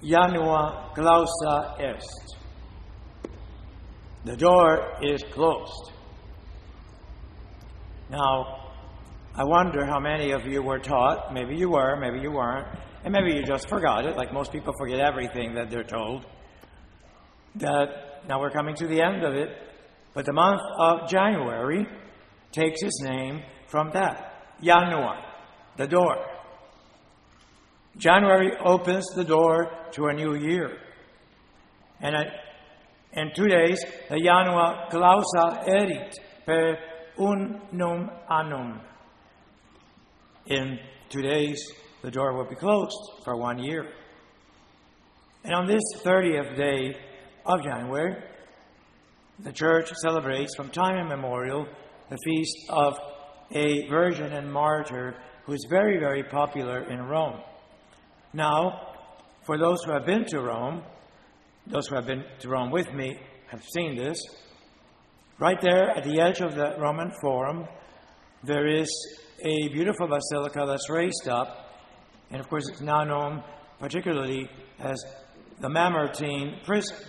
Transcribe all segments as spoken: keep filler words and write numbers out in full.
janua clausa est. The door is closed. Now, I wonder how many of you were taught, maybe you were, maybe you weren't, and maybe you just forgot it, like most people forget everything that they're told, that now we're coming to the end of it, but the month of January takes its name from that. Janua, the door. January opens the door to a new year. And in two days, the Janua clausa erit per unum annum. In two days, the door will be closed for one year. And on this thirtieth day of January, the Church celebrates from time immemorial the feast of a virgin and martyr who is very, very popular in Rome. Now, for those who have been to Rome, those who have been to Rome with me have seen this. Right there at the edge of the Roman Forum, there is a beautiful basilica that's raised up, and of course it's now known particularly as the Mamertine Prison.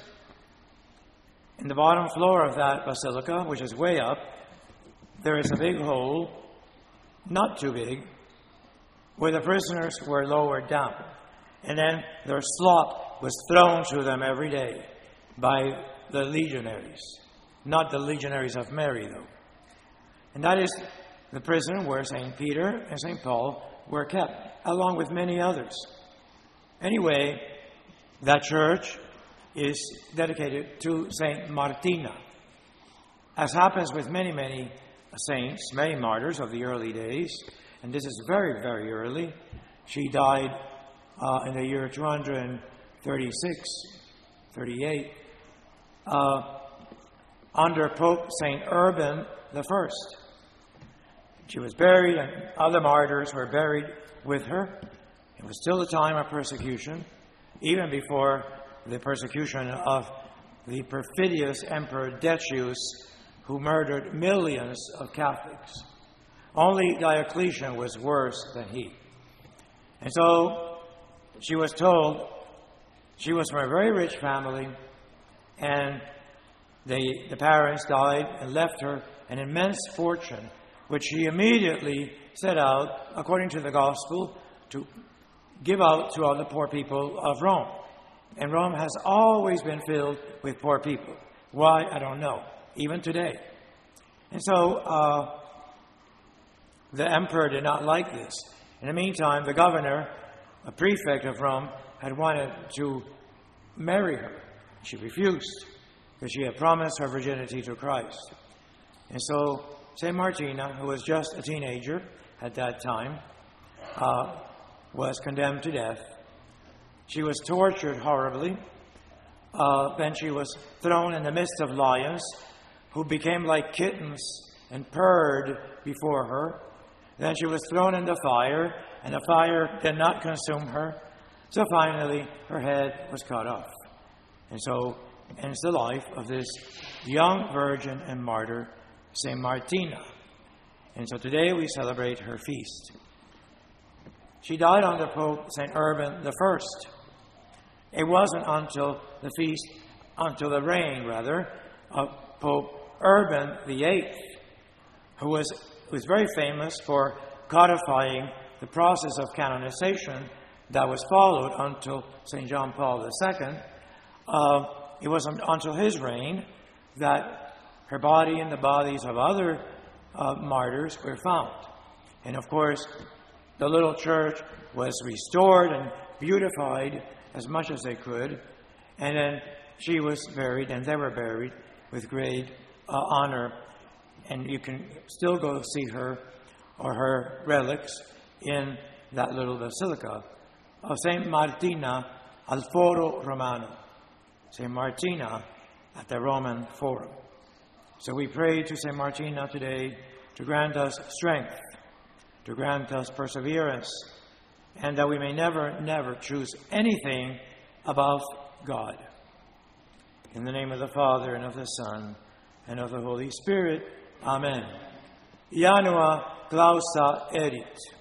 In the bottom floor of that basilica, which is way up, there is a big hole, not too big, where the prisoners were lowered down. And then their slop was thrown to them every day by the legionaries. Not the legionaries of Mary, though. And that is the prison where Saint Peter and Saint Paul were kept, along with many others. Anyway, that church is dedicated to Saint Martina. As happens with many, many saints, many martyrs of the early days, and this is very, very early. She died uh, in the year two hundred thirty-six, thirty-eight, uh, under Pope Saint Urban the First. She was buried, and other martyrs were buried with her. It was still a time of persecution, even before the persecution of the perfidious Emperor Decius, who murdered millions of Catholics. Only Diocletian was worse than he. And so she was told she was from a very rich family, and the, the parents died and left her an immense fortune, which she immediately set out, according to the gospel, to give out to all the poor people of Rome. And Rome has always been filled with poor people. Why? I don't know. Even today. And so uh, the emperor did not like this. In the meantime, the governor, a prefect of Rome, had wanted to marry her. She refused because she had promised her virginity to Christ. And so Saint Martina, who was just a teenager at that time, uh, was condemned to death. She was tortured horribly. Uh, then she was thrown in the midst of lions, who became like kittens and purred before her. Then she was thrown in the fire, and the fire did not consume her. So finally, her head was cut off. And so ends the life of this young virgin and martyr, Saint Martina. And so today we celebrate her feast. She died under Pope Saint Urban the First. It wasn't until the feast, until the reign, rather, of Pope Urban the Eighth, who was, who was very famous for codifying the process of canonization that was followed until Saint John Paul the Second. Uh, it was until his reign that her body and the bodies of other uh, martyrs were found. And of course, the little church was restored and beautified as much as they could. And then she was buried, and they were buried with great uh, honor. And you can still go see her or her relics in that little basilica of Saint Martina al Foro Romano. Saint Martina at the Roman Forum. So we pray to Saint Martina today to grant us strength, to grant us perseverance, and that we may never, never choose anything above God. In the name of the Father, and of the Son, and of the Holy Spirit. Amen. Janua clausa erit.